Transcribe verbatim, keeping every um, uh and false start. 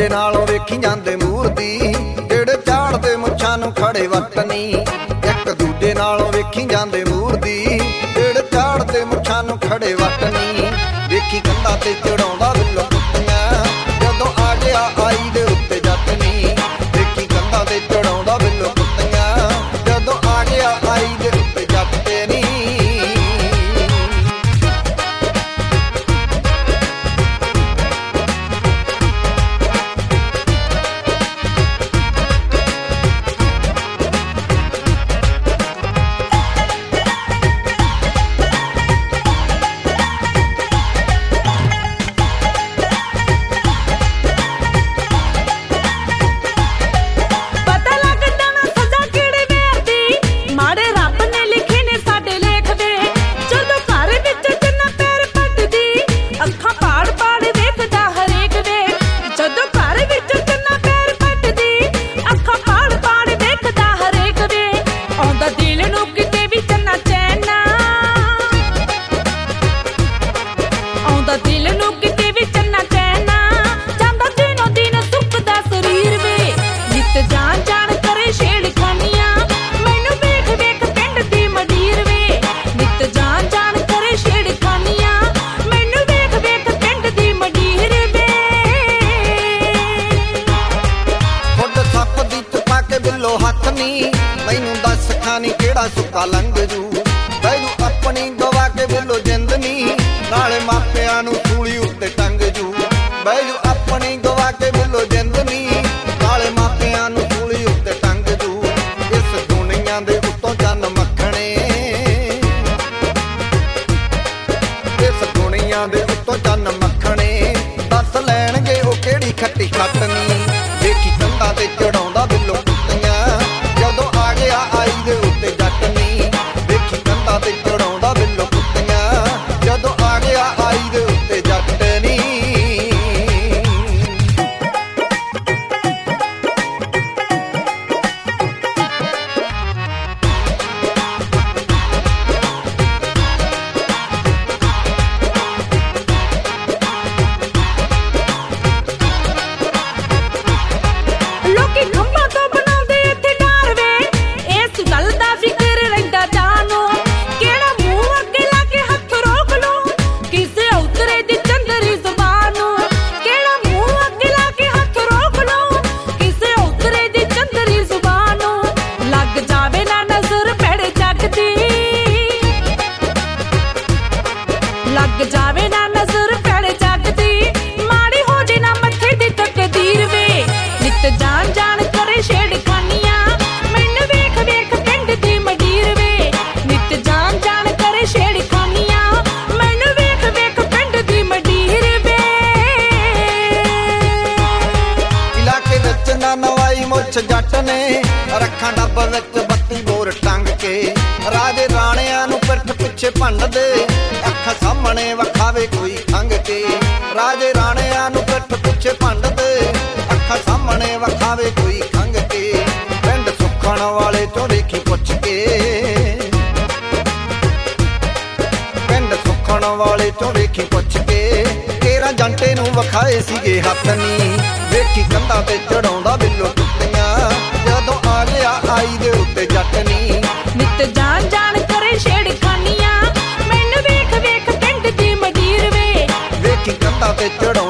ਦੂਜੇ ਨਾਲੋਂ ਵੇਖੀ ਜਾਂਦੇ ਮੂਰਤੀ, ਜਿਹੜੇ ਝਾੜਦੇ ਮੁੱਛਾਂ ਨੂੰ ਖੜੇ ਵਟਨੀ। ਇੱਕ ਦੂਜੇ ਨਾਲੋਂ ਵੇਖੀ ਜਾਂਦੇ ਮੂਰਤੀ, ਜਿਹੜੇ ਝਾੜਦੇ ਮੁੱਛਾਂ ਨੂੰ ਖੜੇ ਵਟਨੀ। ਵੇਖੀ ਕੰਧਾਂ ਤੇ ਚੜਾਉਂਦਾ ਬਿੱਲੋ ਕੁੱਤੀਆਂ, ਜਦੋਂ ਆ ਗਿਆ ਆਈ ਦੇ ਉੱਤੇ ਜੱਟਨੀ। ਵੇਖੀ ਕੰਧਾਂ ਤੇ ਚੜਾਉਂਦਾ ਬਿੱਲੋ ਕੁੱਤੀਆਂ, ਜਦੋਂ ਆ ਗਿਆ ਆਈ ਦੇ ਉੱਤੇ ਜੱਟਨੀ। ਮੈਨੂੰ ਦੱਸ ਖਾਨੀ ਕਿਹੜਾ ਸੁੱਕਾ ਲੰਘ ਜੂ, ਬੈਜੂ ਆਪਣੀ ਗਵਾ ਕੇ ਬਿੱਲੋ ਜਿੰਦ ਨੀ, ਨਾਲੇ ਮਾਪਿਆਂ ਨੂੰ ਸੂਲੀ ਉੱਤੇ ਟੰਗ ਜੂ। ਬੈਜੂ ਆਪਣੀ ਗਵਾ ਕੇ ਬਿੱਲੋ ਜਿੰਦ ਨੀ, ਨਾਲੇ ਮਾਪਿਆਂ ਨੂੰ ਸੂਲੀ ਉੱਤੇ ਟੰਗ ਜੂ। ਇਸ ਦੁਨੀਆਂ ਦੇ ਉੱਤੋਂ ਚੰਨ ਮੱਖਣੇ, ਇਸ ਦੁਨੀਆਂ ਦੇ ਉੱਤੋਂ ਚੰਨ ਮੱਖਣੇ, ਦੱਸ ਲੈਣਗੇ ਉਹ ਕਿਹੜੀ ਖੱਟੀ ਖੱਟਨੀ। ਵੇਖੀ ਕੰਧਾਂ ਤੇ ਚੜਾਉਂਦਾ ਬਿੱਲੋ ਕੁੱਤੀਆਂ, ਜਦੋਂ ਆ ਗਿਆ ਆਈ ਦੇ ਉੱਤੇ ਜੱਟਨੀ। ਵੇਖੀ ਕੰਧਾਂ ਤੇ ਚੜਾਉਂਦਾ ਬਿੱਲੋ ਕੁੱਤੀਆਂ, ਜਦੋਂ ਆ ਗਿਆ ਆਈ ਦੇ ਉੱਤੇ ਜੱਟਨੀ। ਲੱਗ ਜਾਵੇ ਨਾ ਨਜ਼ਰ ਪੈੜ ਜੱਗ ਦੀ, ਮਾੜੀ ਹੋ ਜੇ ਨਾ ਮੱਥੇ ਦੀ ਤਕਦੀਰ ਵੇ। ਨਿੱਤ ਜਾਣ ਜਾਣ ਕਰੇ ਛੇੜਖਾਨੀਆਂ, ਮੈਨੂੰ ਵੇਖ ਵੇਖ ਪਿੰਡ ਦੀ ਮੰਡੀਰ ਵੇ। ਨਿੱਤ ਜਾਣ ਜਾਣ ਕਰੇ ਛੇੜਖਾਨੀਆਂ, ਮੈਨੂੰ ਵੇਖ ਵੇਖ ਪਿੰਡ ਦੀ ਮੰਡੀਰ ਵੇ। ਇਲਾਕੇ ਵਿੱਚ ਨਾ ਨਵਾਈ ਮੁੱਛ ਜੱਟ ਨੇ, ਰੱਖਾਂ ਡੱਬ ਵਿੱਚ ਬੱਤੀ ਬੋਰ ਟੰਗ ਕੇ। ਰਾਜੇ ਰਾਣਿਆਂ ਨੂੰ ਪਿੱਠ ਪਿੱਛੇ ਭੰਡਦੇ, ਅੱਖਾਂ ਸਾਹਮਣੇ ਵਖਾਵੇ ਕੋਈ ਖੰਗ ਕੇ। ਰਾਜੇ ਰਾਣਿਆਂ ਨੂੰ ਪਿੱਠ ਪਿੱਛੇ ਭੰਡਦੇ, ਅੱਖਾਂ ਸਾਹਮਣੇ ਵਖਾਵੇ ਕੋਈ ਖੰਗ ਕੇ। ਪਿੰਡ ਸੁੱਖਣ ਵਾਲੇ ਤੋਂ ਦੇਖੀ ਪੁੱਛ ਕੇ, ਪਿੰਡ ਸੁੱਖਣ ਵਾਲੇ ਤੋਂ ਦੇਖੀ ਪੁੱਛ ਕੇ। ਕੇਰਾਂ ਜੰਟੇ ਨੂੰ ਵਖਾਏ ਸੀਗੇ ਹੱਥ ਨੀ, ਵੇਖੀ ਕੰਧਾਂ ਤੇ ਚੜਾਉਂਦਾ ਬਿੱਲੋ ਕੁੱਤੀਆਂ, ਜਦੋਂ ਆ ਗਿਆ ਆਈ ਦੇ ਉੱਤੇ ਜੱਟਨੀ। ਨਿੱਤ ਜਾਣ ਜਾਣ ਕਰੇ ਛੇੜਖਾਨੀਆਂ, ਮੈਨੂੰ ਵੇਖ ਵੇਖ ਪਿੰਡ ਦੀ ਮੰਡੀਰ ਵੇ। ਵੇਖੀ ਕੰਧਾਂ ਤੇ ਚੜਾਉਂਦਾ